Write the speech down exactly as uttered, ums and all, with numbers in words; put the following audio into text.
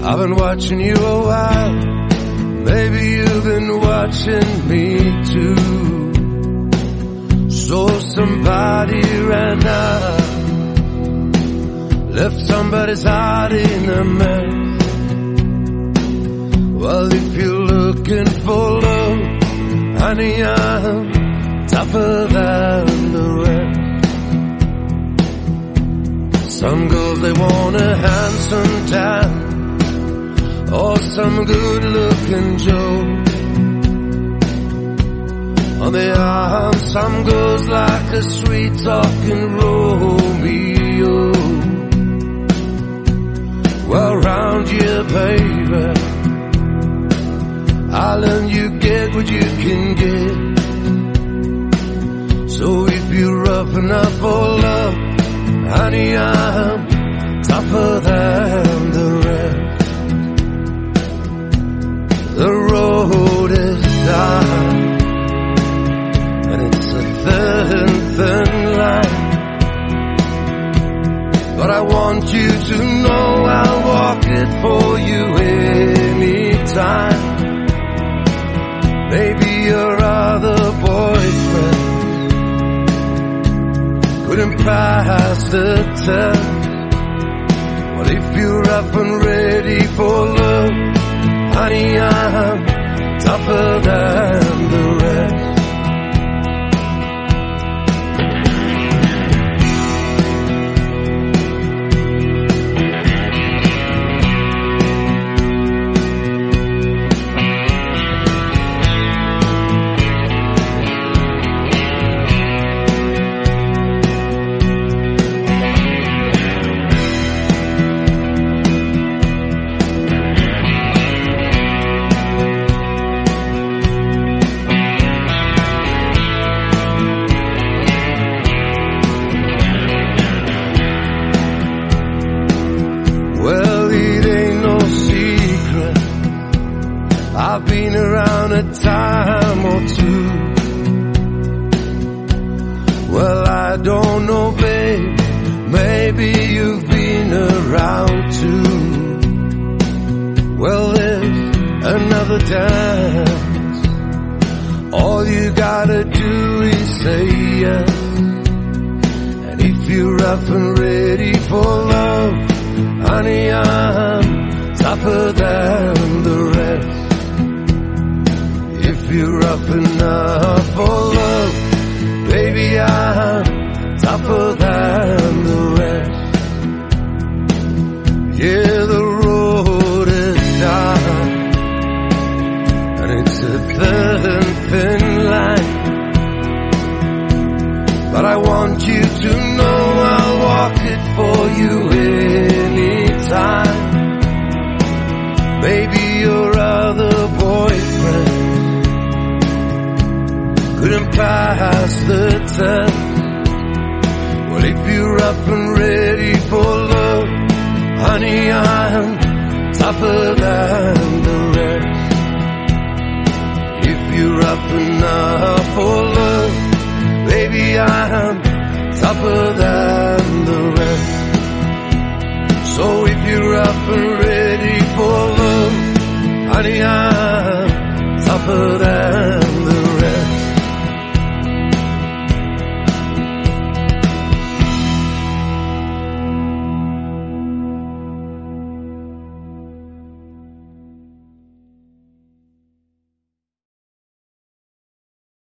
I've been watching you a while. Maybe you've been watching me too. So somebody ran out, left somebody's heart in a mess. Well, if you're looking for love, honey, I'm tougher than the rest. Some girls, they want a handsome time, or some good-looking Joe. On the arm, some girls like a sweet-talking Romeo. Well, round here, baby, I'll let you get what you can get. So if you're rough enough for love, honey, I'm tougher than the rest. The road is dark, and it's a thin, thin line. But I want you to know I'll walk it for you anytime. Maybe your other boyfriend couldn't pass the test. Well, if you're up and ready for love, honey, I'm tougher than the rest. Well, it ain't no secret, I've been around a time or two. Well, I don't know, babe, maybe you've been around too. Well, there's another dance. All you gotta do is say yes. And if you're up and ready for love, honey, I'm tougher than the rest. If you're up enough for love, baby, I'm tougher than the rest. Yeah, the road is dark, and it's a thin, thin line. But I want you to know I'll walk it for you anytime. Maybe your other boyfriend couldn't pass the test. Well, if you're up and ready for love, honey, I'm tougher than the rest. If you're up enough for love, baby, I'm tougher than the rest. So if you're up and ready for love, honey, I'm tougher than